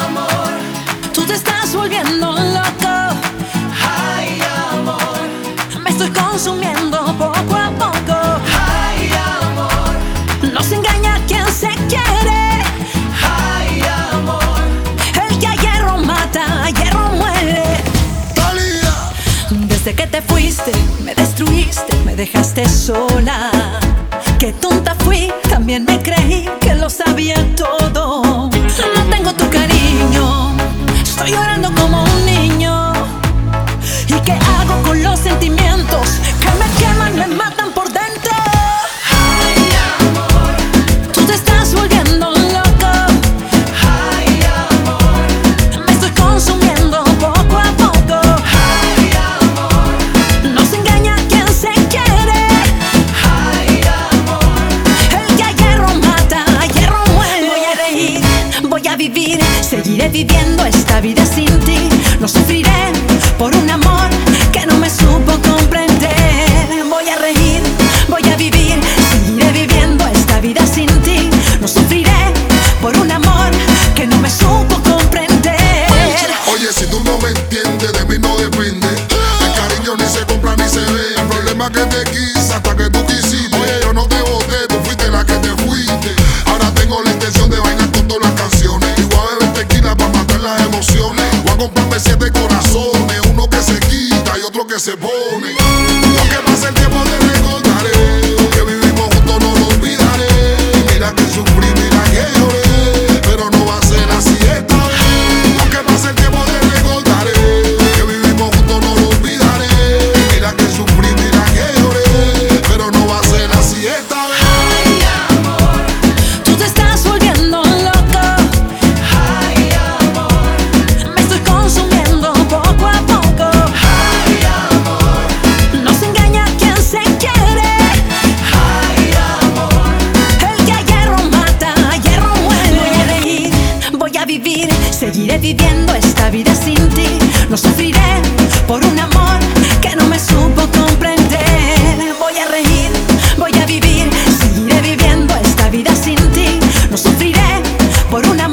amor, Tú te estás volviendo loco. ay, amor, Me estoy consumiendo poco a poco. ay, amor, No se engaña quien se quiere. ay, amor. El que a hierro mata, a hierro muere. Talía, Desde que te fuiste, me destruiste, me dejaste sola. Qué tonta fui, también me creí que lo sabía todo. No tengo tu cariño, estoy llorando como un niño. ¿Y qué hago con los sentimientos que me queman, me matan por dentro? Ay, amor, Tú te estás volviendo loco. ay, amor, Me estoy consumiendo poco a poco. ay, amor, No se engaña quien se quiere. ay, amor. El que a hierro mata, a hierro muere. Voy a reír, voy a vivir, seguiré viviendo esta vida sin ti. No sufriré por un amor que no me supo comprender. Voy a reír, voy a vivir, seguiré viviendo esta vida sin ti. No sufriré por un amor que no me supo comprender. oye, si tú no me entiendes, de mí no depende. El cariño ni se compra ni se ve. El problema que te quise hasta que tú quisiste. Oye, yo no te boté, tú fuiste la que te fuiste. Ahora tengo la intención de bailar con todas las canciones. Y voy a beber tequila para matar las emociones. Voy a comprarme 7 corazones, uno que se quita y otro que se pone. Lo que pasa el tiempo te recordaré. Que vivimos juntos no lo olvidaré. Mira que sufrí, mira que lloré, pero no va a ser así esta vez. Lo que pasa el tiempo te recordaré. Que vivimos juntos no lo olvidaré. Mira que sufrí, mira que lloré, pero no va a ser así esta vez. Ay, amor, Tú te estás volviendo loco. ay, amor, Me estoy consumiendo poco a poco. ay, amor, No se engaña quien se quiere. ay, amor, El que a hierro mata, a hierro muere. Voy a reír, voy a vivir, seguiré viviendo esta vida sin ti. No sufriré por un amor que no me supo comprender. Voy a reír, voy a vivir, seguiré viviendo esta vida sin ti. No sufriré por un amor